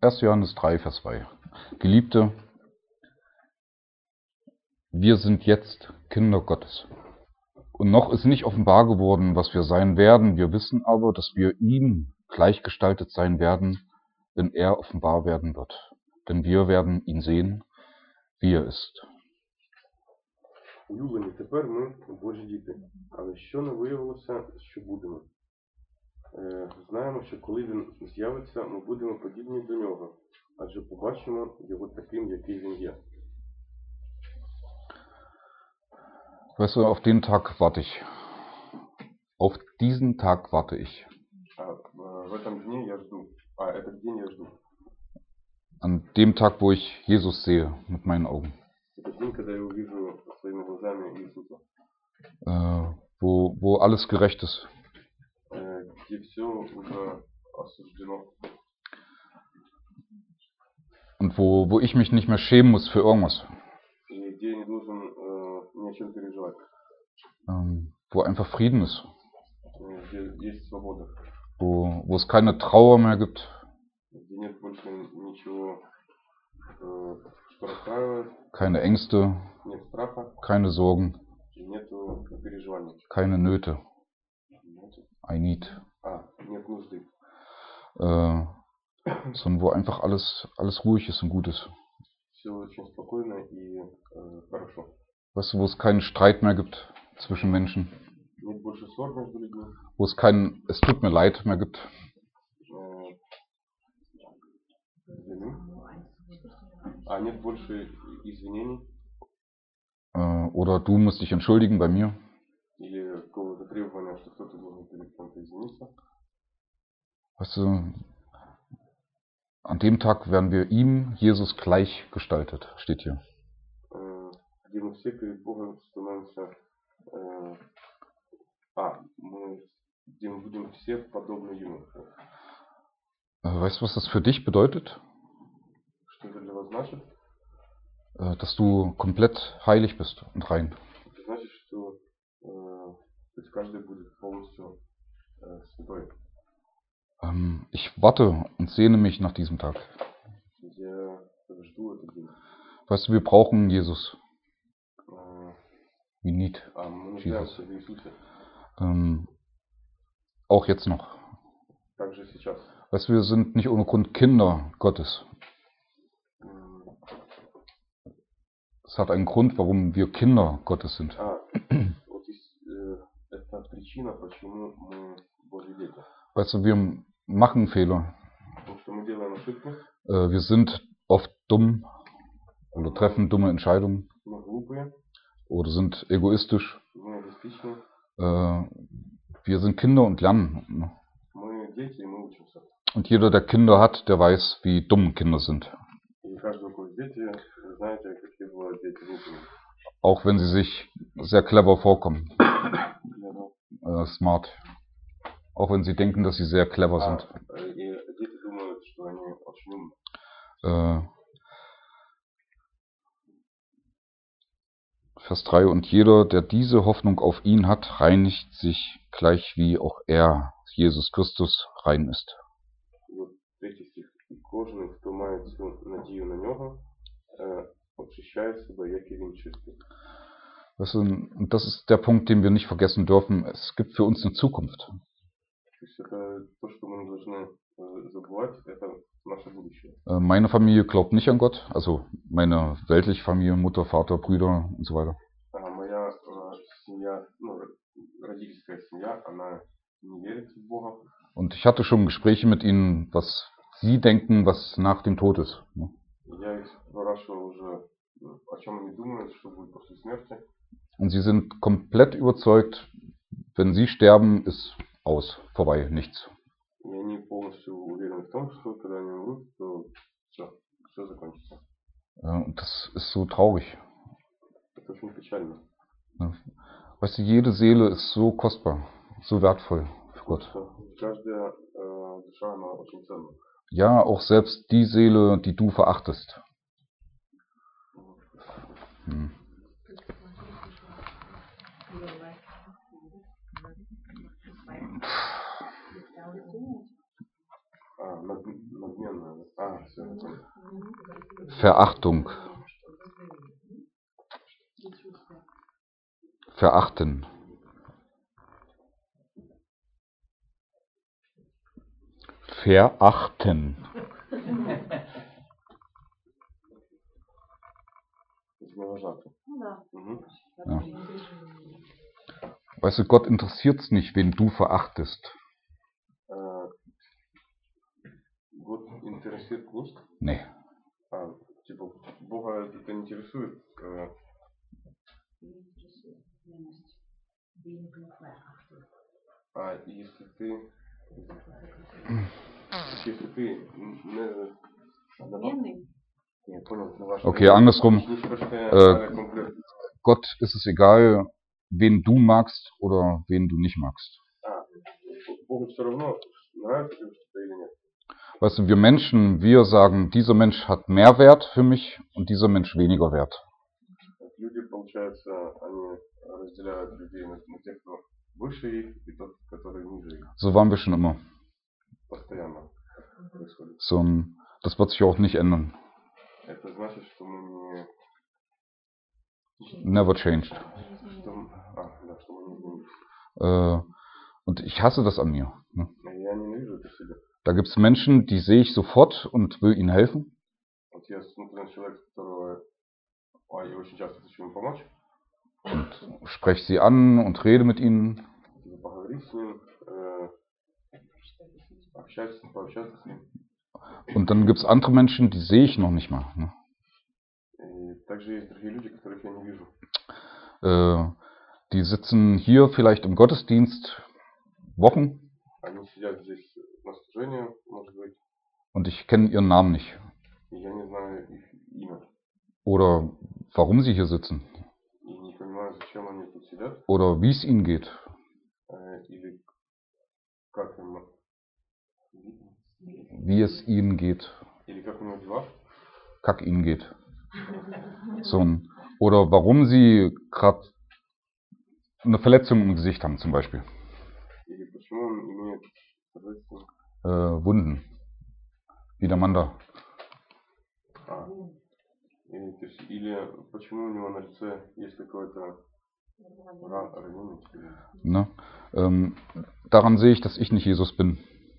1. Johannes 3, Vers 2. Geliebte, wir sind jetzt Kinder Gottes. Und noch ist nicht offenbar geworden, was wir sein werden. Wir wissen aber, dass wir ihm gleichgestaltet sein werden, wenn er offenbar werden wird. Denn wir werden ihn sehen, wie er ist. Улюблені, тепер ми Божі діти. Але що не виявилося, що будемо? Знаємо, що коли він з'явиться, ми будемо подібні до нього, адже побачимо його таким, який він є. Weißt du, auf den Tag warte ich. Auf diesen Tag warte ich. В этом дне я жду. Этот день я жду. An dem Tag, wo ich Jesus sehe mit meinen Augen. Этот день, когда я увижу своими глазами Иисуса. Wo alles gerecht ist. Где все уже осуждено. Und wo ich mich nicht mehr schämen muss für irgendwas. И где я не должен ни о чем переживать. Wo einfach Frieden ist. Где есть свобода. Wo es keine Trauer mehr gibt. Где нет больше ничего, что расстраивает. Keine Ängste. Нет страха. Keine Sorgen. Нет переживаний. Keine Nöte. I need. Нет нужды. Sondern wo einfach alles ruhig ist und gut ist. Все очень спокойно и хорошо. Weißt du, wo es keinen Streit mehr gibt zwischen Menschen. Нет больше ссор между людьми. Wo es kein es tut mir leid mehr gibt. Нет больше извинений. Oder du musst dich entschuldigen bei mir. Или какого-то требования, что кто-то должен перед кем-то извиниться. Weißt du, an dem Tag werden wir ihm, Jesus, gleichgestaltet, steht hier. Где мы все перед Богом становимся, где мы будем все подобны Ему. Weißt du, was das für dich bedeutet? Что это для вас значит? Dass du komplett heilig bist und rein. Это значит, что каждый будет полностью святой. Ich warte und sehne mich nach diesem Tag. Я жду этот день. Weißt du, wir brauchen Jesus. We need Мы Jesus. нуждаемся в Иисусе. Auch jetzt noch. Также сейчас. Weißt du, wir sind nicht ohne Grund Kinder Gottes. Es hat einen Grund, warum wir Kinder Gottes sind. Вот это причина, почему мы Божьи дети. Weißt du, wir machen Fehler. Потому что мы делаем ошибки. Wir sind oft dumm oder treffen dumme Entscheidungen. Мы глупые. Oder sind egoistisch. Мы эгоистичны. Wir sind Kinder und lernen. Мы дети, и мы учимся. Und jeder, der Kinder hat, der weiß, wie dumm Kinder sind. И каждый, у кого есть дети, вы знаете, какие бывают дети глупые. Auch wenn sie sich sehr clever vorkommen. Smart. Auch wenn sie denken, dass sie sehr clever sind. И дети думают, что они очень умные. Vers 3. Und jeder, der diese Hoffnung auf ihn hat, reinigt sich gleich wie auch er, Jesus Christus, rein ist. Вот третий стих. И кожен, хто має цю надію на нього, очищає себе, як і він чистий. Und das ist der Punkt, den wir nicht vergessen dürfen. Es gibt für uns eine Zukunft. То есть это то, что мы не должны забывать, это наше будущее. Meine Familie glaubt nicht an Gott, also meine weltliche Familie, Mutter, Vater, Brüder und so weiter. Моя семья, родительская семья, она не верит в Бога. Und ich hatte schon Gespräche mit ihnen, was sie denken, was nach dem Tod ist. Я их спрашивал уже, о чем они думают, что будет после смерти. Und sie sind komplett überzeugt, wenn sie sterben, ist aus, vorbei, nichts. И они полностью уверены в том, что когда они умрут, то все закончится. Und das ist so traurig. Это очень печально. Weißt du, jede Seele ist so kostbar, so wertvoll für Gott. Каждая душа, она очень ценна. Ja, auch selbst die Seele, die du verachtest. Надменная. Все, я понял. Verachtung. Verachten. Verachten. Зневажати. Угу. Ja. Weißt du, Gott interessiert es nicht, wen du verachtest. Год интересует nicht? Nee. Типа, Бога это не интересует. Если ты не... Я понял, Okay, andersrum. Gott ist es egal, wen du magst oder wen du nicht magst. Богу все равно, нравится тебе что-то или нет. Weißt du, wir Menschen, wir sagen, dieser Mensch hat mehr Wert für mich und dieser Mensch weniger Wert. Люди, получается, они разделяют людей на тех, кто выше их, и тот, который ниже их. So waren wir schon immer. Постоянно происходит. So, und das wird sich auch nicht ändern. Это значит, что мы не... Never changed. Что мы не изменились. Und ich hasse das an mir. Ne? Я ненавижу это в себе. Da gibt es Menschen, die sehe ich sofort und will ihnen helfen. Вот я смотрю на человека, которого я очень часто хочу ему помочь. Und spreche sie an und rede mit ihnen. Поговорить с ним, пообщаться с ним. Und dann gibt es andere Menschen, die sehe ich noch nicht mal. Ne? Также есть другие люди, которых я не вижу. Die sitzen hier vielleicht im Gottesdienst Wochen. Они сидят здесь на служении, может быть. Und ich kenne ihren Namen nicht. И я не знаю их имя. Oder warum sie hier sitzen. И не понимаю, зачем они тут сидят. Oder wie es ihnen geht. Или как им... Wie es ihnen geht. Или как у него дела. Kack ihnen geht. So, oder warum sie gerade eine Verletzung im Gesicht haben zum Beispiel. Или почему он имеет Wunden. Wie der Mann da. Или почему у него на лице есть какое-то ранение. Ne? Daran sehe ich, dass ich nicht Jesus bin.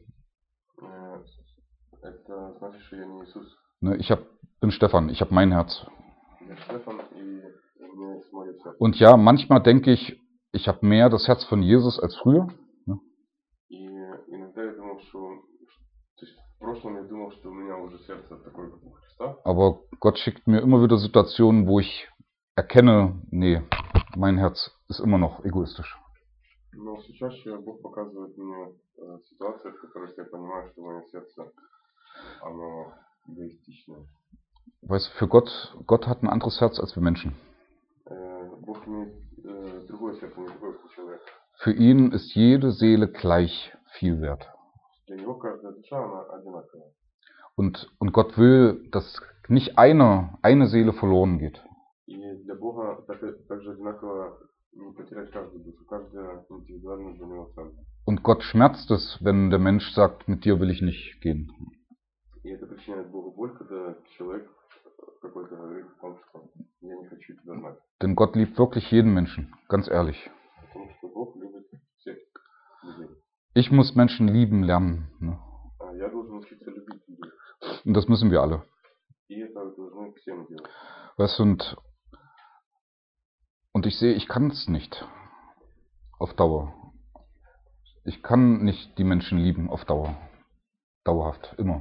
Это значит, что я не Иисус. Ne? Bin Stefan, ich habe mein Herz. Я Стефан, и у меня есть мое сердце. Und ja, manchmal denke ich, ich habe mehr das Herz von Jesus als früher. Ne? И иногда я думал, что в прошлом я думал, что у меня уже сердце такое, как у Христа. Aber Gott schickt mir immer wieder Situationen, wo ich erkenne, nee, mein Herz ist immer noch egoistisch. Но все чаще Бог показывает мне ситуации, в которых я понимаю, что мое сердце, оно эгоистичное. Weißt du, für Gott hat ein anderes Herz als wir Menschen. Бог имеет другое сердце, не такое, как у человека. Für ihn ist jede Seele gleich viel wert. Для него каждая душа, она одинаковая. Und Gott will, dass nicht eine Seele verloren geht. И для Бога также одинаково не потерять каждую душу. Каждая индивидуально для него ценна. Und Gott schmerzt es, wenn der Mensch sagt, mit dir will ich nicht gehen. И это причиняет Богу боль, когда человек какой-то говорит о том, что я не хочу тебя знать. Denn Gott liebt wirklich jeden Menschen, ganz ehrlich. Потому что Бог любит всех людей. Ich muss Menschen lieben lernen. Ne? Я должен учиться любить людей. Und das müssen wir alle. И это должны все мы делать. Weißt du, und ich sehe, ich kann es nicht auf Dauer. Ich kann nicht die Menschen lieben auf Dauer. Dauerhaft, immer.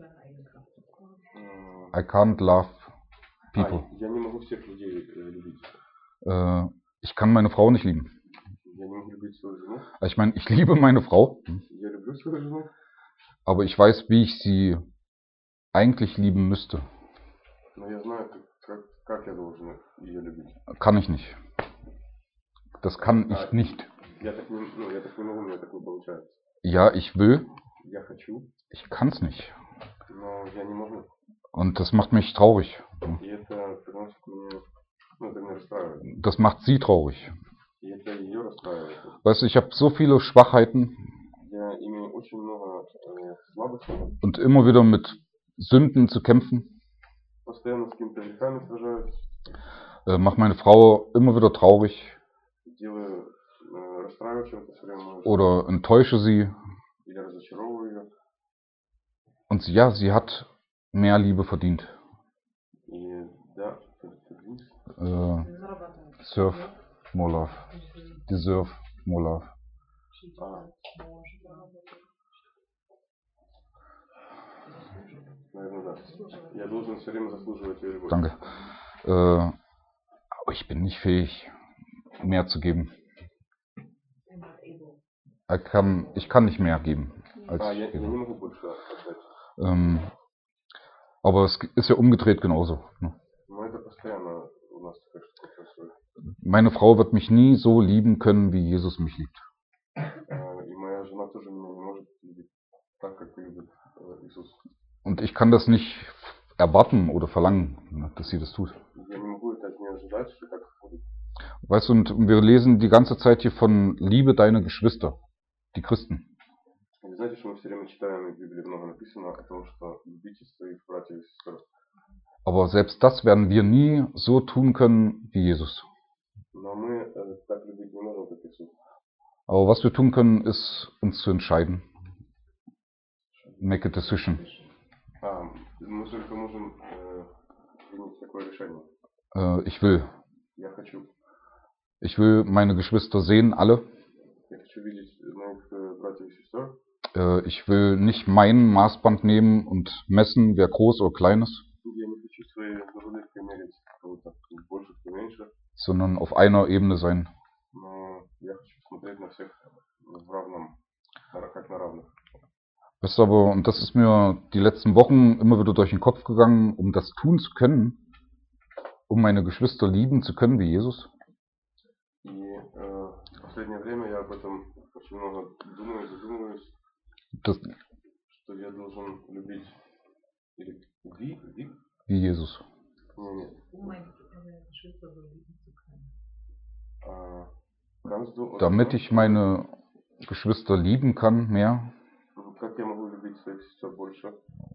I can't love people. Я не могу всех людей любить. Ich kann meine Frau nicht lieben. Я не могу любить свою жену. Ich meine, ich liebe meine Frau. Я люблю свою жену. Aber ich weiß, wie ich sie eigentlich lieben müsste. Но я знаю, как я должен ее любить. Kann ich nicht. Das kann ich nicht. Я так не могу, у меня так не получается. Ja, ich will. Я хочу. Ich kann es nicht. Но я не могу. Und das macht mich traurig. И это приносит мне, это меня расстраивает. Das macht sie traurig. И это ее расстраивает. Weißt du, ich habe so viele Schwachheiten. Я имею очень много слабостей. Und immer wieder mit Sünden zu kämpfen, постоянно с какими-то грехами сражаюсь, mache meine Frau immer wieder traurig делаю, расстраиваю чем-то все время мою жену, oder enttäusche sie. или разочаровываю ее. Und sie hat mehr Liebe verdient. И да, Deserve more love. Deserve more love. а, наверное, да. Я должен все время заслуживать ее любовь. Danke. Aber ich bin nicht fähig, mehr zu geben. Ich kann nicht mehr geben, als ich Я не gebe. могу больше отдать. Aber es ist ja umgedreht genauso. Ne? Но это постоянно у нас такая штука происходит. Meine Frau wird mich nie so lieben können, wie Jesus mich liebt. И моя жена тоже меня не может любить так, как любит Иисус. Und ich kann das nicht erwarten oder verlangen, ne, dass sie das tut. Я не могу это от нее ожидать, что так будет. Weißt du, und wir lesen die ganze Zeit hier von Liebe deine Geschwister, die Christen. Вы знаете, что мы все время читаем, в Библии много написано о том, что любите своих братьев и сестер. Aber selbst das werden wir nie so tun können wie Jesus. Но мы так любить не можем, как Иисус. Aber was wir tun können, ist uns zu entscheiden. Make a decision. Мы только можем принять такое решение. Ich will. Я хочу. Ich will meine Geschwister sehen, alle. Я хочу видеть моих братьев и сестер. Ich will nicht mein Maßband nehmen und messen, wer groß oder klein ist. Я не хочу свои наружности мерить, кого-то больше, кто меньше. Sondern auf einer Ebene sein. Но я хочу смотреть на всех в равном, как на равных. Weißt du, aber, und das ist mir die letzten Wochen immer wieder durch den Kopf gegangen, um das tun zu können, um meine Geschwister lieben zu können wie Jesus. И в последнее время я об этом очень много думаю и задумываюсь, что я должен любить или wie Jesus. Нет. Damit ich meine Geschwister lieben kann mehr, Как я могу любить своих сестер больше?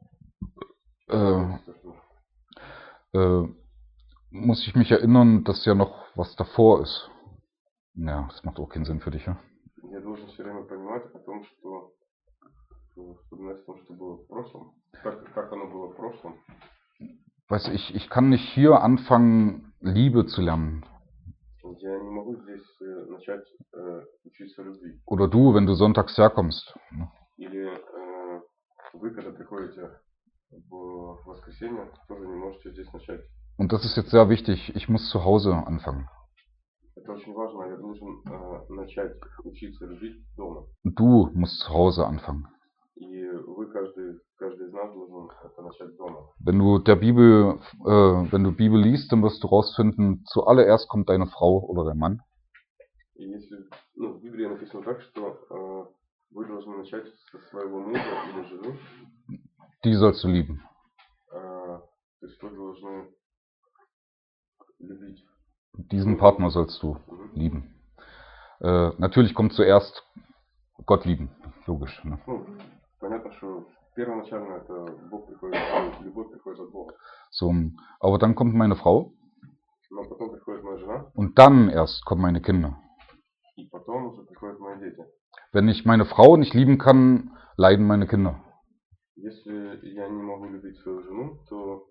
Muss ich mich erinnern, dass ja noch was davor ist. Ja, das macht auch keinen Sinn für dich, ja? Я должен все время понимать о том, что вспоминать о том, что было в прошлом. Как оно было в прошлом. Weißt du, ich kann nicht hier anfangen, Liebe zu lernen. Я не могу здесь начать учиться любви. Oder du, wenn du sonntags herkommst. Или вы, когда приходите в воскресенье, тоже не можете здесь начать. Und das ist jetzt sehr wichtig. Ich muss zu Hause anfangen. Это очень важно. Я должен начать учиться любить дома. Du musst zu Hause anfangen. И вы, каждый из нас должен это начать дома. Wenn du Bibel liest, dann wirst du rausfinden, zuallererst kommt deine Frau oder dein Mann. И если, в Библии написано так, что вы должны начать со своего мужа или жены. Die sollst du lieben. То есть вы должны любить. Diesen Partner sollst du lieben. Natürlich kommt zuerst Gott lieben, logisch. Ne? Понятно, что первоначально это Бог приходит, любовь приходит от Бога. So, aber dann kommt meine Frau. Но потом приходит моя жена. Und dann erst kommen meine Kinder. И потом уже приходят мои дети. Wenn ich meine Frau nicht lieben kann, leiden meine Kinder. Если я не могу любить свою жену, то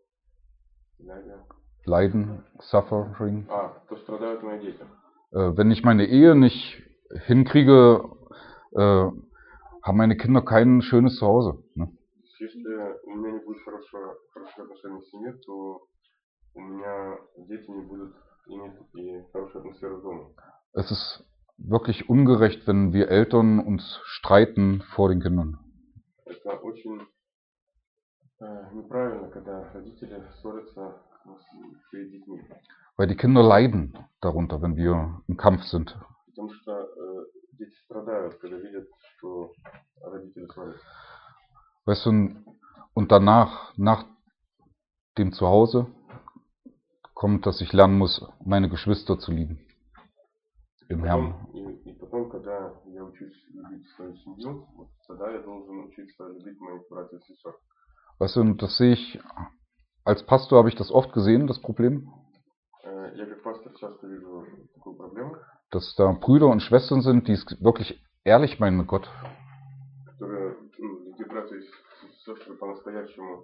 Leiden, suffering. То страдают мои дети. Wenn ich meine Ehe nicht hinkriege, haben meine Kinder kein schönes Zuhause. Ne? Если у меня не будет хорошие отношения в семье, то у меня дети не будут иметь и хорошую атмосферу дома. Es ist wirklich ungerecht, wenn wir Eltern uns streiten vor den Kindern. Это очень неправильно, когда родители ссорятся перед детьми. Weil die Kinder leiden darunter, wenn wir im Kampf sind. Потому что дети страдают, когда видят, что родители ссорятся. Weißt du, und danach, nach dem Zuhause, kommt, dass ich lernen muss, meine Geschwister zu lieben. Im Herrn. И потом, когда я учусь любить свою семью, тогда я должен учиться любить моих братьев и сестер. Weißt du, und das sehe ich, als Pastor habe ich das oft gesehen, das Problem, Я как пастор часто вижу такую проблему, dass da Brüder und Schwestern sind, die es wirklich ehrlich meinen mit Gott, которая, где братья и сестры по-настоящему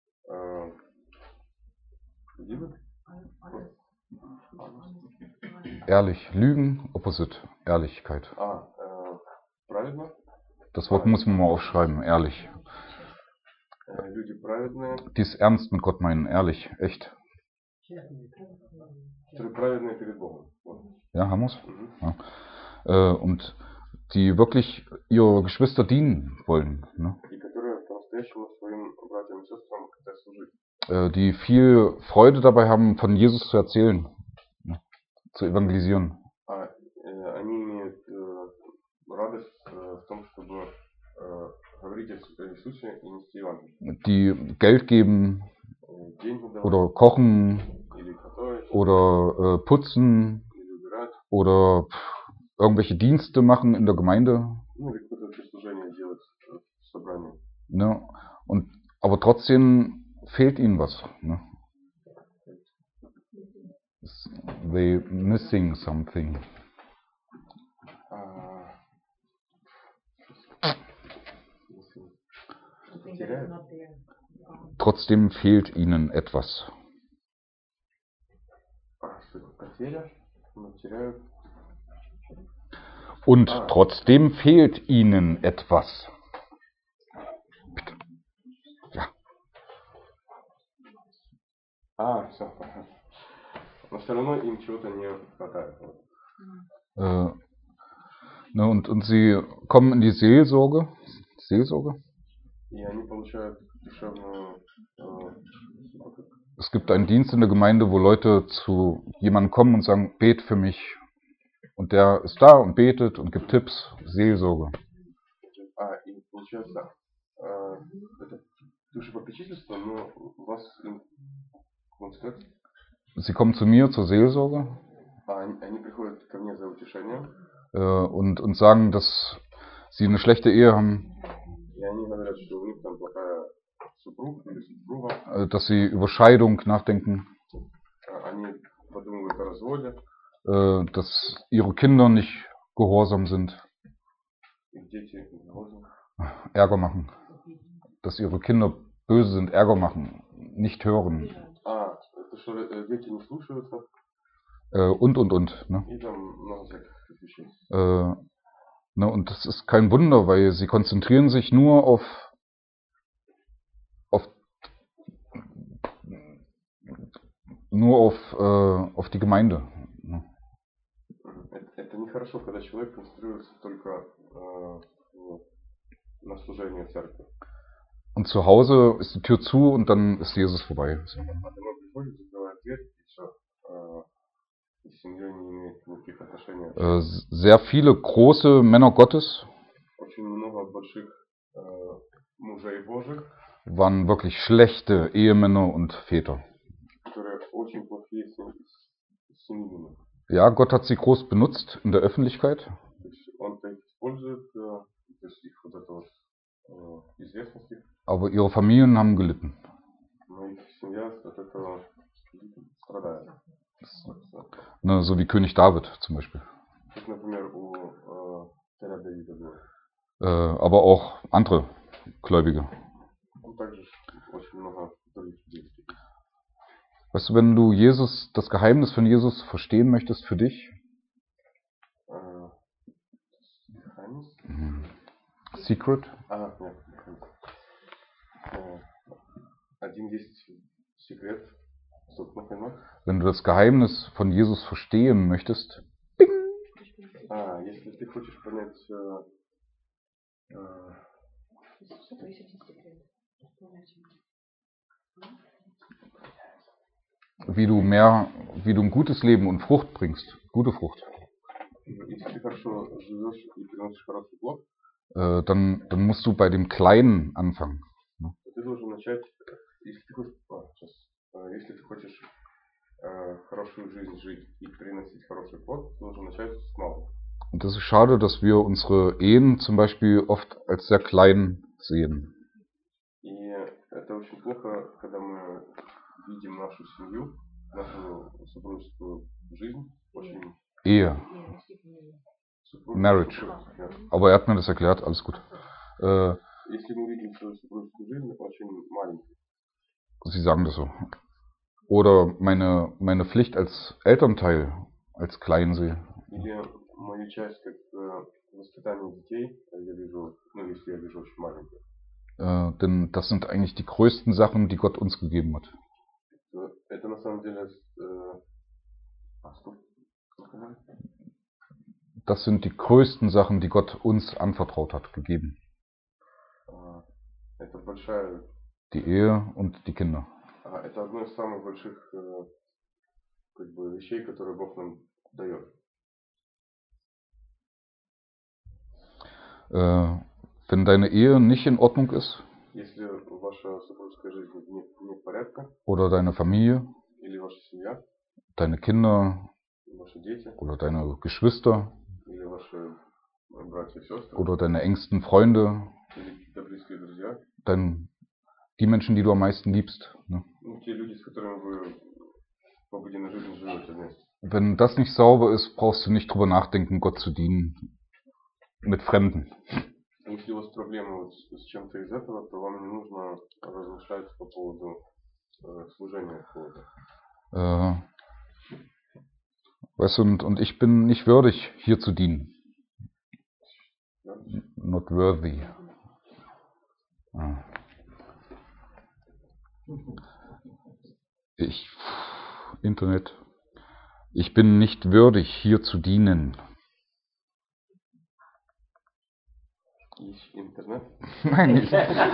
любят. ehrlich, Lügen, Opposite, Ehrlichkeit. Праведно. Das Wort muss man mal aufschreiben, ehrlich. Люди праведные. Die es ernst mit Gott meinen, ehrlich, echt. Которые праведные перед Богом. Ja, haben wir's? Ja. Und die wirklich ihre Geschwister dienen wollen. Ne? И которые по-настоящему своим братьям и сестрам хотят служить. Die viel Freude dabei haben, von Jesus zu erzählen, ne? Zu evangelisieren. Они имеют радость в том, чтобы говорить о Иисусе и нести Евангелие. Die Geld geben oder kochen oder putzen oder irgendwelche Dienste machen in der Gemeinde. Ne? Aber trotzdem fehlt ihnen was. Ne? They missing something. Trotzdem fehlt ihnen etwas. Und trotzdem fehlt ihnen etwas. Ja. Все. Но все равно им чего-то не хватает. Ne, und sie kommen in die Seelsorge. Es gibt einen Dienst in der Gemeinde, wo Leute zu jemandem kommen und sagen, bet für mich. Und der ist da und betet und gibt Tipps. Seelsorge. Sie kommen zu mir zur Seelsorge und sagen, dass sie eine schlechte Ehe haben, dass sie über Scheidung nachdenken, dass ihre Kinder nicht gehorsam sind, Ärger machen, dass ihre Kinder böse sind, Ärger machen, nicht hören. Und. Ne? Ne, und das ist kein Wunder, weil sie konzentrieren sich nur auf die Gemeinde. Ne? Это нехорошо, когда человек концентрируется только на служении церкви. Und zu Hause ist die Tür zu und dann ist Jesus vorbei. So. Sehr viele große Männer Gottes waren wirklich schlechte Ehemänner und Väter. Ja, Gott hat sie groß benutzt in der Öffentlichkeit. Aber ihre Familien haben gelitten. Ne, so wie König David zum Beispiel. Aber auch andere Gläubige. Weißt du, wenn du das Geheimnis von Jesus verstehen möchtest für dich, Secret? Wenn du das Geheimnis von Jesus verstehen möchtest, bing. Wie du ein gutes Leben und Frucht bringst, gute Frucht. Dann musst du bei dem Kleinen anfangen. Und das ist schade, dass wir unsere Ehen zum Beispiel oft als sehr klein sehen. И это очень плохо, когда мы видим нашу семью, нашу супружескую жизнь, очень Ehe, Marriage. Ja. Aber er hat mir das erklärt, alles gut. Если мы видим свою супружескую жизнь, очень маленькой. Sie sagen das so. Oder meine Pflicht als Elternteil, als klein sehe. Или мою часть как воспитание детей, я вижу, ну если я вижу очень маленькой. Denn das sind eigentlich die größten Sachen, die Gott uns gegeben hat. Это на самом деле Das sind die größten Sachen, die Gott uns anvertraut hat, gegeben. Это большая. Die Ehe und die Kinder. Это одно из самых больших как бы вещей, которые Бог нам дает. Wenn deine Ehe nicht in Ordnung ist, Если ваша супружеская жизнь не в порядке, oder deine Familie, или ваша семья, deine Kinder, ваши дети, oder deine Geschwister, или ваши братья и сестры, oder deine engsten Freunde, или какие-то близкие друзья, die Menschen, die du am meisten liebst. Ne? ну, те люди, с которыми вы в обыденной жизни живете вместе. Wenn das nicht sauber ist, brauchst du nicht drüber nachdenken, Gott zu dienen mit Fremden. Если у вас проблемы вот с чем-то из этого, то вам не нужно размышлять по поводу служения какого-то. Weißt du, und ich bin nicht würdig, hier zu dienen. Ja? Not worthy. Internet. Ich bin nicht würdig, hier zu dienen. Internet? Nein, nicht.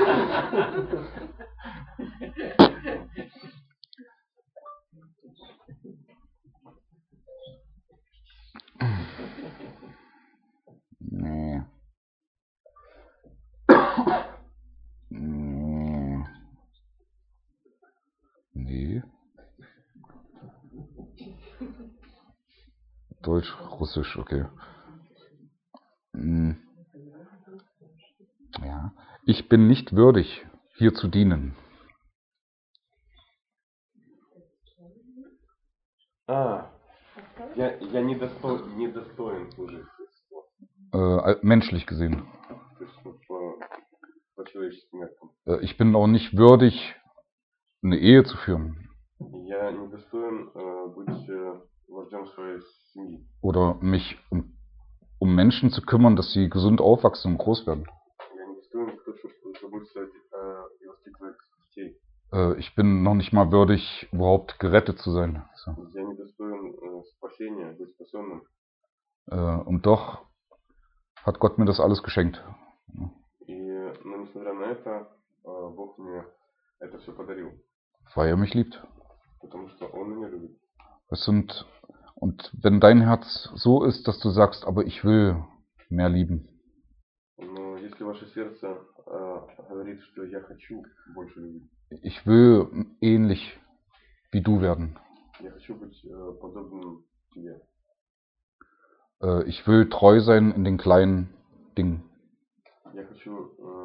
Nee. Nee. Deutsch, Russisch, okay. Ja. Ich bin nicht würdig, hier zu dienen. Я недостоин служить. Menschlich gesehen. То есть, по человеческим меркам. Ich bin auch nicht würdig, eine Ehe zu führen. Я недостоин быть вождем своей семьи. Oder mich um Menschen zu kümmern, dass sie gesund aufwachsen und groß werden. Я недостоин заботиться и воспитывать детей. Ich bin noch nicht mal würdig, überhaupt gerettet zu sein. So. Я недостоин спасения, быть спасенным. Und doch hat Gott mir das alles geschenkt. Но несмотря на это, Бог мне это все подарил. Weil er mich liebt. Потому что Он меня любит. Und wenn dein Herz so ist, dass du sagst, aber ich will mehr lieben. Но если ваше сердце говорит, что я хочу больше любить. Ich will ähnlich wie du werden. Я хочу быть подобным тебе. Ich will treu sein in den kleinen Dingen. Я хочу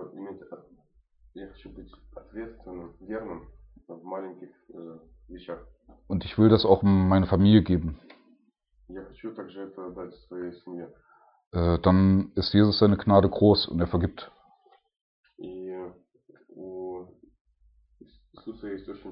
быть ответственным, верным в маленьких вещах. Und ich will das auch meine Familie geben. Я хочу также это дать своей семье. Dann ist Jesus seine Gnade groß und er vergibt. И у Иисуса есть очень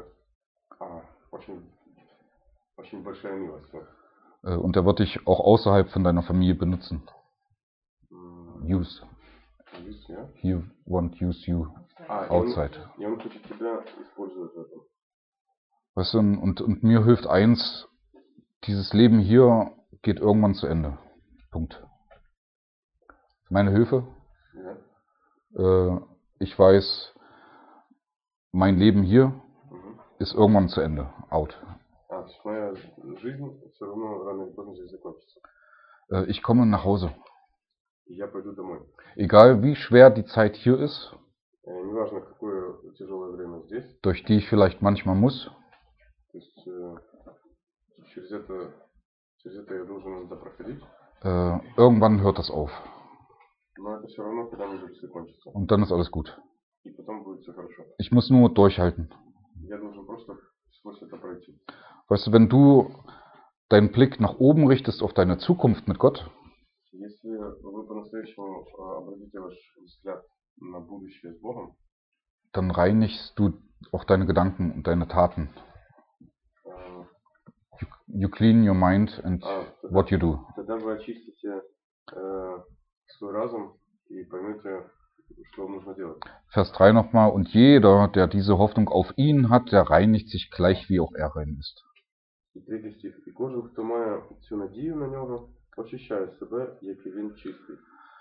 большая милость. Und er wird dich auch außerhalb von deiner Familie benutzen. Use. Yeah? He won't use you outside. И он хочет тебя использовать в этом. Weißt du, und mir hilft eins, dieses Leben hier geht irgendwann zu Ende. Punkt. Meine Hilfe? Ja. Ich weiß, mein Leben hier ist irgendwann zu Ende. Out. Моя жизнь все равно рано или поздно здесь закончится. Ich komme nach Hause. Я пойду домой. Egal wie schwer die Zeit hier ist, неважно, какое тяжелое время здесь, durch die ich vielleicht manchmal muss, то есть, через это я должен иногда проходить. Irgendwann hört das auf. Но это все равно когда-нибудь закончится. Und dann ist alles gut. и потом будет все хорошо. Ich muss nur durchhalten. Я должен просто сквозь это пройти. Weißt du, wenn du deinen Blick nach oben richtest auf deine Zukunft mit Gott, Если вы по-настоящему обратите ваш взгляд на будущее с Богом, dann reinigst du auch deine Gedanken und deine Taten. э, You clean your mind and what you do. тогда вы очистите свой разум и поймете, что вам нужно делать. Vers 3 nochmal. Und jeder, der diese Hoffnung auf ihn hat, der reinigt sich gleich, wie auch er rein ist. І третій стих. І кожен, хто має цю надію на нього, очищає себе, як і він чистий.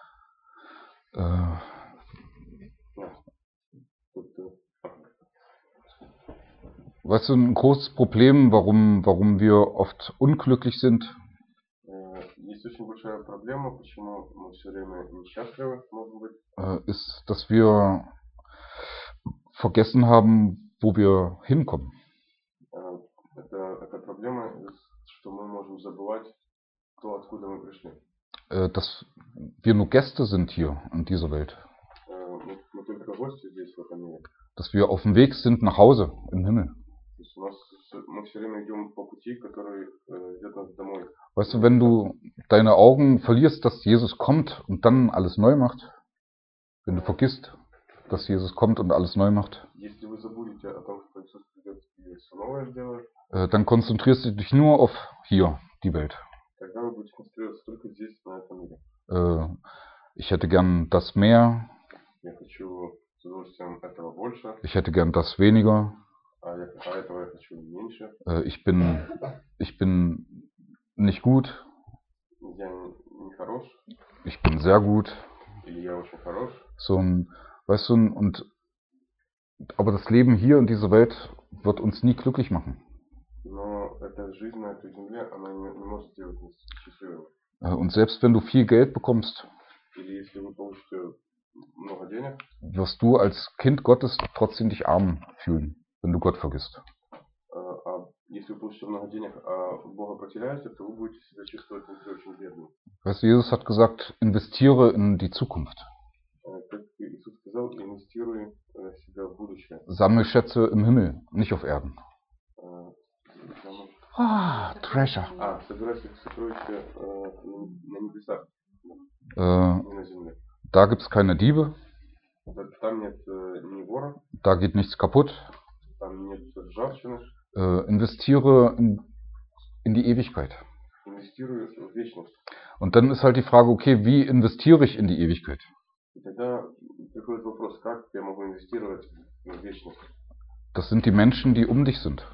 Тобто, Weißt du, ein großes Problem, warum wir oft unglücklich sind, есть очень большая проблема, почему мы все время несчастливы, может быть. Ist, dass wir vergessen haben, wo wir hinkommen. Это проблема, что мы можем забывать то, откуда мы пришли. Dass wir nur Gäste sind hier in dieser Welt. Мы только гости здесь, в этом мире. Dass wir auf dem Weg sind nach Hause im Himmel. То есть мы все время идем по пути, который ведет нас домой. Weißt du, wenn du deine Augen verlierst, dass Jesus kommt und dann alles neu macht, wenn du vergisst, dass Jesus kommt und alles neu macht, Если вы забудете о том, что Иисус придет и все новое сделает, dann konzentrierst du dich nur auf hier, die Welt. тогда вы будете концентрироваться только здесь, на этом мире. Ich hätte gern das mehr, Я хочу с удовольствием этого больше, ich hätte gern das weniger, а этого я хочу меньше. ich bin nicht gut, Я не хорош, ich bin sehr gut. или я очень хорош. So ein, weißt du, aber das Leben hier in dieser Welt wird uns nie glücklich machen. Но эта жизнь на этой земле, она не может сделать нас счастливыми. Und selbst wenn du viel Geld bekommst, Или если вы получите много денег, wirst du als Kind Gottes trotzdem dich arm fühlen, wenn du Gott vergisst. а если вы получите много денег, а Бога потеряете, то вы будете себя чувствовать внутри очень бедным. Weißt du, Jesus hat gesagt, investiere in die Zukunft. Как Иисус сказал, инвестируй себя в будущее. Sammle Schätze im Himmel, nicht auf Erden. Treasure. Собирай сокровища на небесах, Äh, не на земле. Da gibt es keine Diebe, Там нет ни вора, da geht nichts kaputt. там нет ржавчины. Investiere in die Ewigkeit. Инвестируй в вечность. Und dann ist halt die Frage, okay, wie investiere ich in die Ewigkeit? И тогда приходит вопрос, как я могу инвестировать в вечность? Das sind die Menschen, die um dich sind.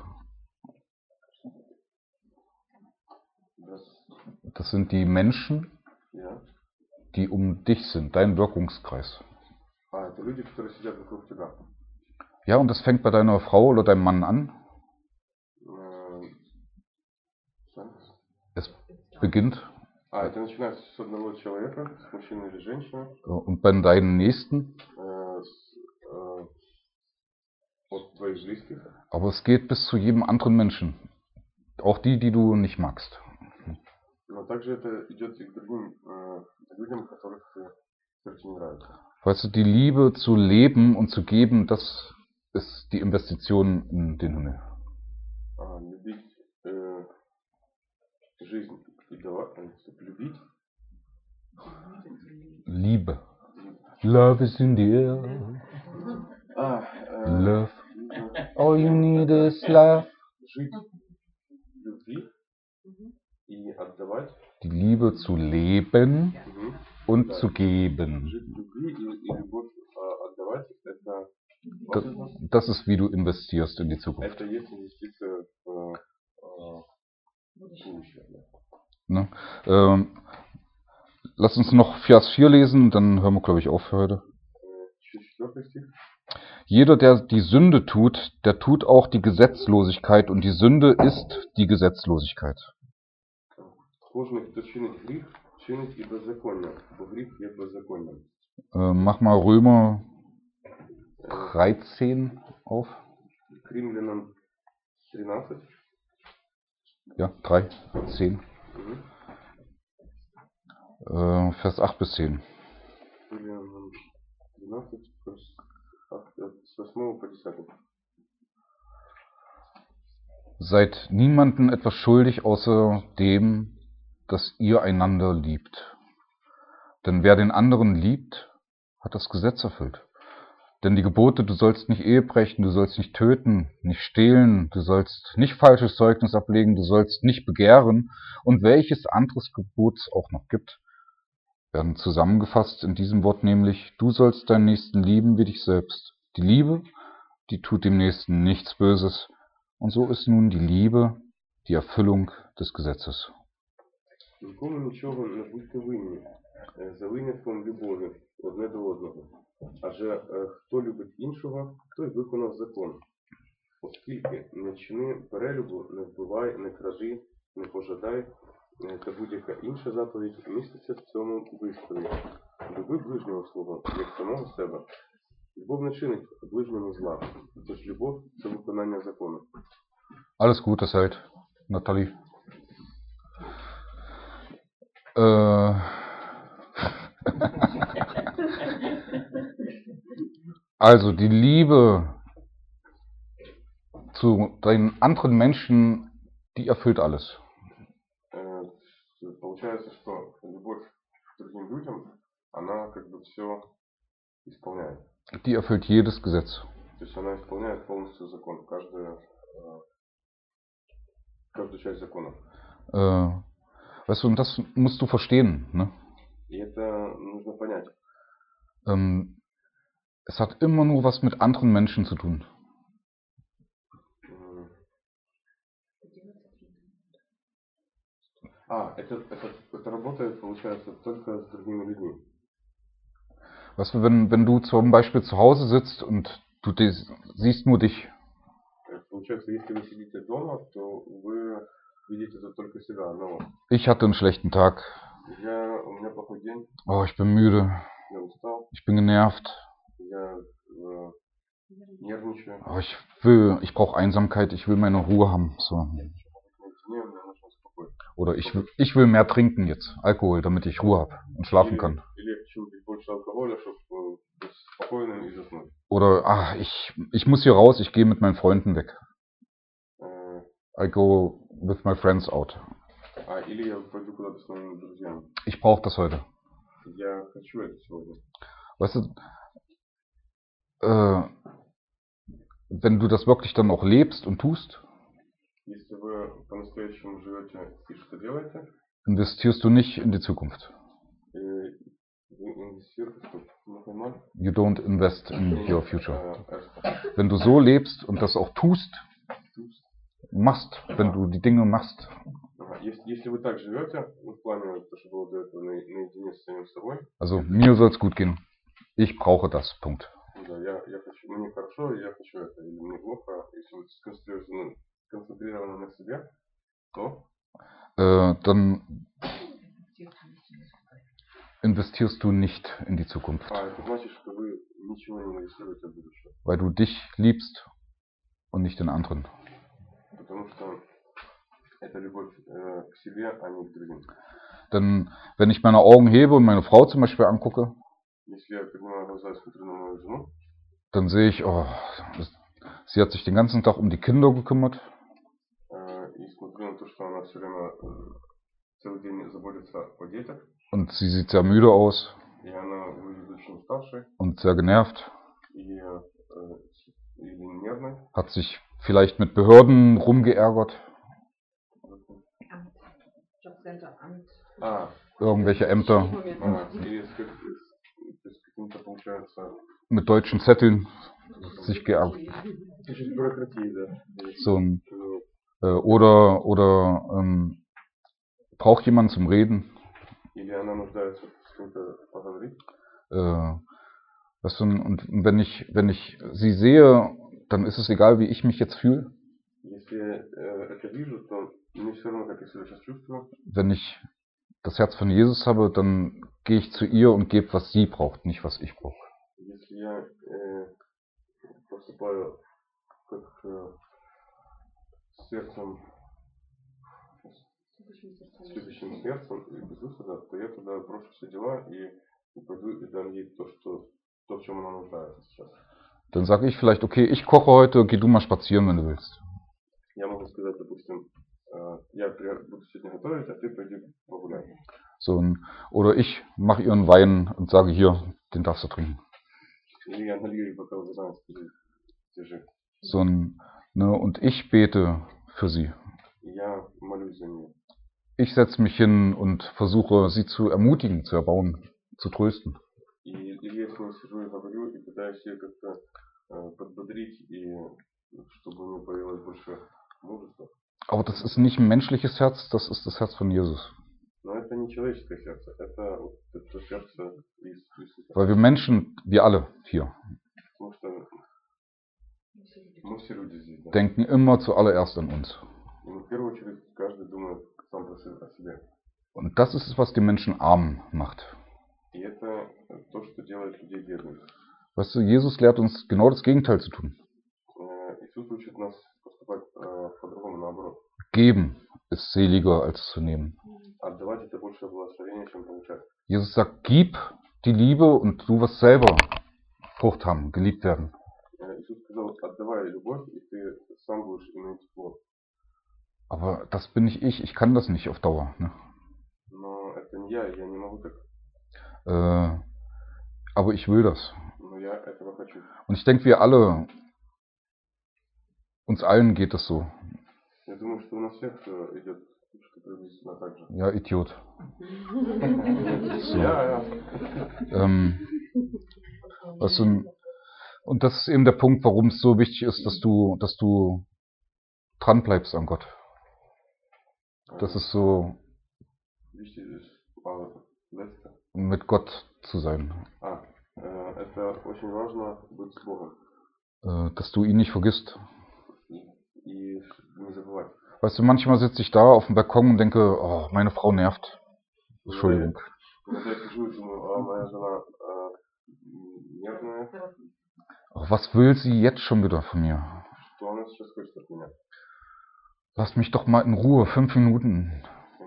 Das sind die Menschen, Ja. die um dich sind, dein Wirkungskreis. Это люди, которые сидят вокруг тебя. Ja, und das fängt bei deiner Frau oder deinem Mann an. Es beginnt. Это начинается с одного человека, с мужчины или женщины. Und bei deinen Nächsten. От твоих близких. Aber es geht bis zu jedem anderen Menschen. Auch die, die du nicht magst. Но также это идет и к другим людям, которых тебе не нравятся. Weißt du, die Liebe zu leben und zu geben, das ist die Investition in den Himmel. Любить жизнь и давать, любить. Liebe. Love is in the air. Love. All you need is love. Жить любви и отдавать. Die Liebe zu leben und zu geben. Жить любви и любовь отдавать, это das ist, wie du investierst in die Zukunft. Это есть инвестиция в будущее. Ne? Lass uns noch Vers 4 lesen, dann hören wir, glaube ich, auf für heute. Jeder, der die Sünde tut, der tut auch die Gesetzlosigkeit, und die Sünde ist die Gesetzlosigkeit. Mach mal Römer 13 auf. Ja, 3, 10. Vers 8 bis 10. с 8 по 10. Seid niemandem etwas schuldig, außer dem, dass ihr einander liebt. Denn wer den anderen liebt, hat das Gesetz erfüllt. Denn die Gebote, du sollst nicht Ehe brechen, du sollst nicht töten, nicht stehlen, du sollst nicht falsches Zeugnis ablegen, du sollst nicht begehren und welches anderes Gebot es auch noch gibt, werden zusammengefasst in diesem Wort, nämlich, du sollst deinen Nächsten lieben wie dich selbst. Die Liebe, die tut dem Nächsten nichts Böses. Und so ist nun die Liebe die Erfüllung des Gesetzes. Нікому нічого не будьте винні, за винятком любові одне до одного. Адже хто любить іншого, той виконав закон. Оскільки не чини перелюбу, не вбивай, не кради, не пожадай, та будь-яка інша заповідь міститься в цьому вислові. Люби ближнього свого, як самого себе. Любов не чинить ближньому зла, тож любов – це виконання закону. Alles gut, das hält. Nathalie. Also die Liebe zu den anderen Menschen, die erfüllt alles. Получается, что любовь к другим людям, она как бы все исполняет. Die erfüllt jedes Gesetz. То есть она исполняет полностью закон, каждую часть закона. Weißt du, und das musst du verstehen, ne? И это нужно понять. Es hat immer nur was mit anderen Menschen zu tun. Это работает, получается, только с другими людьми. Weißt du, wenn du zum Beispiel zu Hause sitzt und du siehst nur dich. Получается, если вы сидите дома, то вы видите только себя одного. Ich hatte einen schlechten Tag. У меня плохой день. Oh, ich bin müde. Я устал. Ich bin genervt. Я нервничаю. Oh, ich brauche Einsamkeit, ich will meine Ruhe haben. So. Oder ich will mehr trinken jetzt, Alkohol, damit ich Ruhe habe und schlafen kann. Oder ich muss hier raus, ich gehe mit meinen Freunden weg. I go with my friends out. Ich brauche das heute. Weißt du, wenn du das wirklich dann auch lebst und tust, investierst du nicht in die Zukunft. You don't invest in your future. Wenn du so lebst und das auch tust, machst, wenn du die Dinge machst. Also mir soll es gut gehen. Ich brauche das. Punkt. Dann investierst du nicht in die Zukunft. Weil du dich liebst und nicht den anderen. Denn wenn ich meine Augen hebe und meine Frau zum Beispiel angucke, dann sehe ich, oh, sie hat sich den ganzen Tag um die Kinder gekümmert. Und sie sieht sehr müde aus. Und sehr genervt. Hat sich vielleicht mit Behörden rumgeärgert. Irgendwelche Ämter. Mit deutschen Zetteln sich geärgert. So ein, oder braucht jemand zum Reden. Weißt du, und wenn ich sie sehe, dann ist es egal, wie ich mich jetzt fühle. Wenn ich das Herz von Jesus habe, dann gehe ich zu ihr und gebe, was sie braucht, nicht was ich brauche. Следующим сердцем и без выхода, то я тогда брошу все дела и пойду и дам ей то, в чем она нуждается сейчас. Dann sage ich vielleicht, okay, ich koche heute, geh du mal spazieren, wenn du willst. Я могу сказать, допустим, я буду сегодня готовить, а ты пойди погуляй. So, oder ich mache ihr einen Wein und sage, hier, den darfst du trinken. Или я налью ей бокал вина и скажу, держи. So, ne, und ich bete für sie. Я молюсь за нее. Ich setze mich hin und versuche, sie zu ermutigen, zu erbauen, zu trösten. Или я с ней сижу и говорю, и пытаюсь ее как-то подбодрить, и чтобы у нее появилось больше мужества. Aber das ist nicht ein menschliches Herz, das ist das Herz von Jesus. Но это не человеческое сердце, это сердце Иисуса. Weil wir Menschen, wir alle hier, Потому что мы все люди здесь, да? denken immer zuallererst an uns. И в первую очередь каждый думает сам о себе. Und das ist es, was die Menschen arm macht. И это то, что делает людей бедными. Weißt du, Jesus lehrt uns genau das Gegenteil zu tun. Иисус учит нас поступать по-другому, наоборот. Geben ist seliger als zu nehmen. Отдавать это больше благословения, чем получать. Jesus sagt, gib die Liebe und du wirst selber Frucht haben, geliebt werden. Иисус сказал, отдавай любовь, и ты сам будешь иметь плод. Aber das bin nicht ich kann das nicht auf Dauer. Ne? Но это не я не могу так. Aber ich will das. Но я этого хочу. Und ich denke, wir alle, uns allen geht es so. Я думаю, что у нас всех идет что приблизительно так же. Ja, Idiot. So. Ja. Weißt du, und das ist eben der Punkt, warum es so wichtig ist, dass du dran bleibst an Gott. Das ist so, Wichtig ist, mit Gott zu sein. Это очень важно быть с Богом. Dass du ihn nicht vergisst. И не забывать. Weißt du, manchmal sitze ich da auf dem Balkon und denke, oh, meine Frau nervt. Entschuldigung. Oh, was will sie jetzt schon wieder von mir? Lass mich doch mal in Ruhe, 5 Minuten.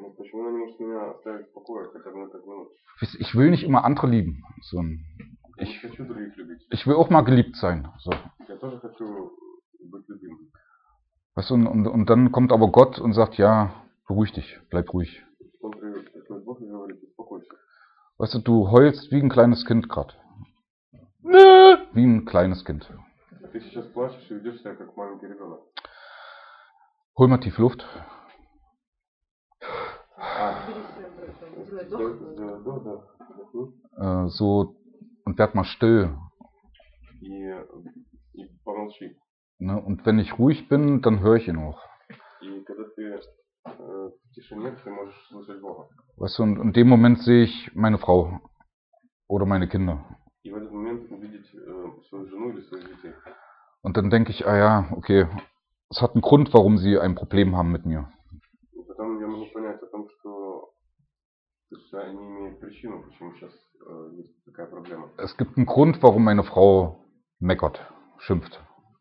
Ich will nicht immer andere lieben. So, ich will auch mal geliebt sein. So. Weißt du, und dann kommt aber Gott und sagt, ja, beruhig dich, bleib ruhig. Weißt du, du heulst wie ein kleines Kind gerade. Wie ein kleines Kind. Hol mal tief Luft. So, und werd mal still. Ne, und wenn ich ruhig bin, dann höre ich ihn auch. Weißt du, und in dem Moment sehe ich meine Frau oder meine Kinder. Und dann denke ich, ah ja, okay, es hat einen Grund, warum sie ein Problem haben mit mir. Es gibt einen Grund, warum meine Frau meckert, schimpft.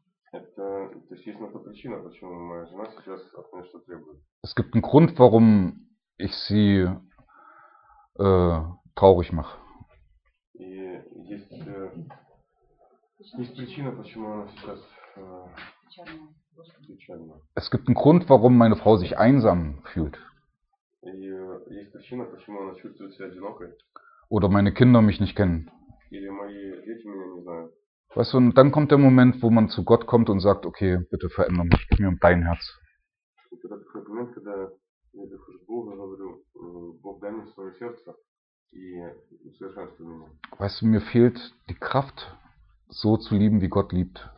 Es gibt einen Grund, warum ich sie traurig mache. Es gibt einen Grund, warum meine Frau sich einsam fühlt. Oder meine Kinder mich nicht kennen. Weißt du, und dann kommt der Moment, wo man zu Gott kommt und sagt, okay, bitte verändere mich, gib mir um dein Herz. Weißt du, mir fehlt die Kraft, so zu lieben, wie Gott liebt.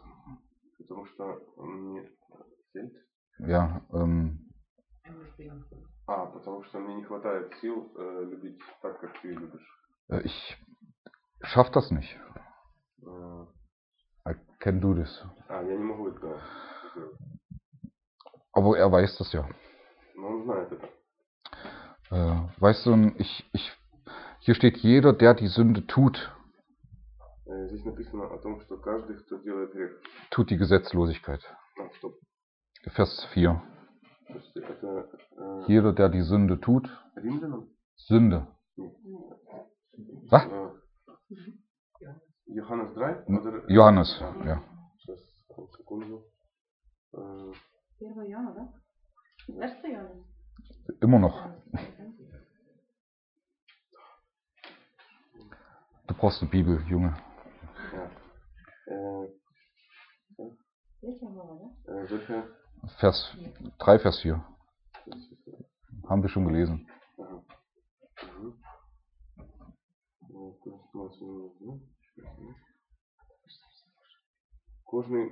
Ja, ich schaff das nicht. I can do this. Aber er weiß das ja. Weißt du, hier steht, jeder, der die Sünde tut, tut die Gesetzlosigkeit. Vers 4. Jeder, der die Sünde tut, Sünde. Was? Johannes 3 oder Johannes, ja. Сейчас, секунду. 1 Иоанна, да? 1 Иоанна. Immer noch. Du brauchst eine Bibel, Junge. Ja. 3 глава, да? Welche? Vers 3, Vers 4. Haben wir schon gelesen. Ага. Кожний.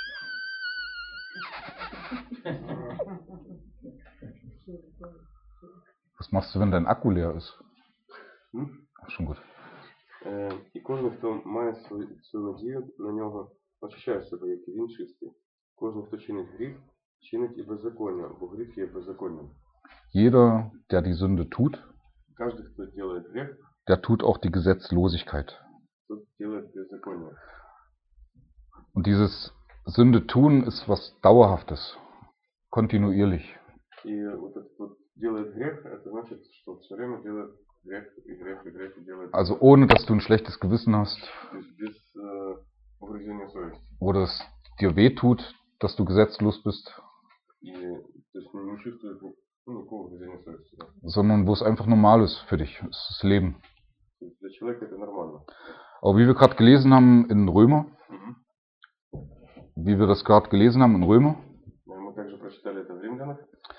Was machst du, wenn dein Akku leer ist? Hm? Ach, schon gut. І кожен, хто має свою надію на нього, очищає себе, як і він чистий. Кожен, хто чинить гріх, чинить і беззаконня, бо гріх є беззаконням. Jeder, der die Sünde tut, Каждый, кто делает грех, der tut auch die Gesetzlosigkeit. тот делает беззаконие. Und dieses Sünde tun ist was Dauerhaftes, kontinuierlich. И вот этот вот делает грех, это значит, что все время делает грех и грех и грех и делает. Also ohne, dass du ein schlechtes Gewissen hast, То есть без угрызения совести. oder es dir wehtut, dass du gesetzlos bist, И то есть не чувствует никакого угрызения совести. Да? sondern wo es einfach normal ist für dich. Es ist das Leben. То есть для человека это нормально. Aber wie wir gerade gelesen haben in Römer, Угу. wie wir das gerade gelesen haben in Römer, Мы также прочитали это в Римлянах.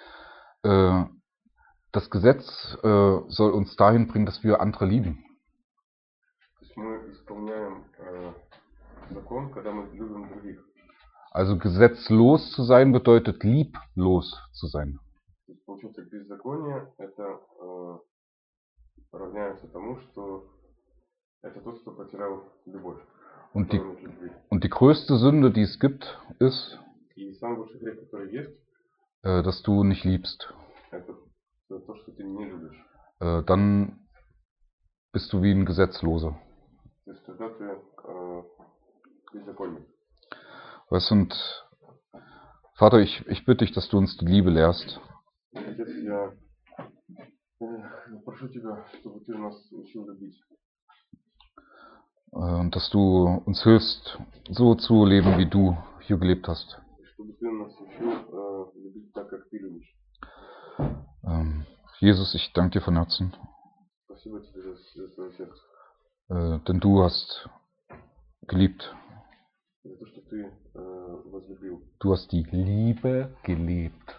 Das Gesetz soll uns dahin bringen, dass wir andere lieben. То есть мы исполняем закон, когда мы любим других. Also gesetzlos zu sein bedeutet lieblos zu sein. То есть получается беззаконие это равняется тому, что это тот, кто потерял любовь. Und die größte Sünde, die es gibt, ist, И самый большой грех, который есть, dass du nicht liebst. это то, что ты не любишь. Dann bist du wie ein Gesetzloser. То есть тогда ты беззаконник. Weißt du, und Vater, ich bitte dich, dass du uns die Liebe lehrst. Отец, я прошу тебя, чтобы ты нас учил любить. Und dass du uns hilfst, so zu leben, wie du hier gelebt hast. Чтобы ты нас учил любить так, как ты любишь. Jesus, ich danke dir von Herzen. Спасибо тебе за свое сердце. Denn du hast geliebt. За то, что ты возлюбил. Du hast die Liebe gelebt.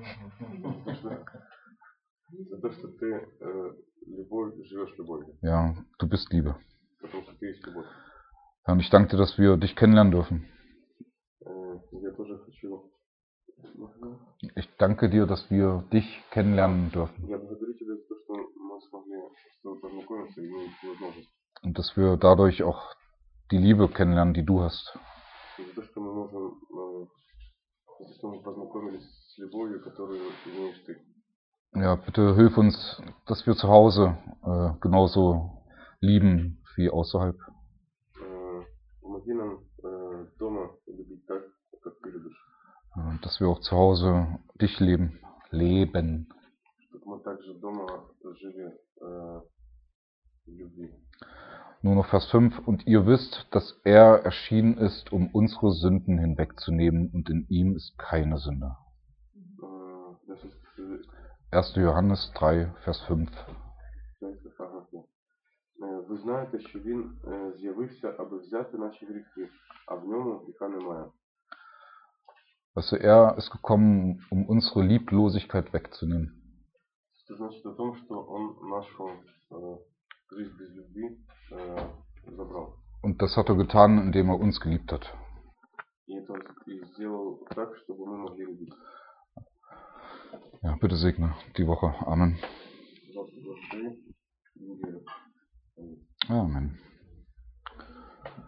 За то, что ты любовь, живешь любовью. Ja, du bist Liebe. Потому что ты есть любовь. Ja, und ich danke dir, dass wir dich kennenlernen dürfen. Я тоже хочу. Ich danke dir, dass wir dich kennenlernen dürfen. Я благодарю тебя за то, что мы смогли с тобой познакомиться и иметь возможность. Und dass wir dadurch auch die Liebe kennenlernen, die du hast. За то, что мы можем, за то, что мы познакомились с любовью, которую имеешь ты. Ja, bitte hilf uns, dass wir zu Hause genauso lieben wie außerhalb. Помоги нам дома любить так, как ты любишь. Dass wir auch zu Hause dich leben. Чтобы мы также дома жили в любви. Nur noch Vers 5. Und ihr wisst, dass er erschienen ist, um unsere Sünden hinwegzunehmen, und in ihm ist keine Sünde. 1. Johannes 3, Vers 5. Ви знаєте, що він з'явився, аби взяти наші гріхи, а в ньому гріха немає. Also er ist gekommen, um unsere Lieblosigkeit wegzunehmen. Это значит о том, что он нашу жизнь без любви забрал. Und das hat er getan, indem er uns geliebt hat. И это сделал так, чтобы мы могли любить. Ja, bitte segne die Woche. Amen. Благодарю. Amen.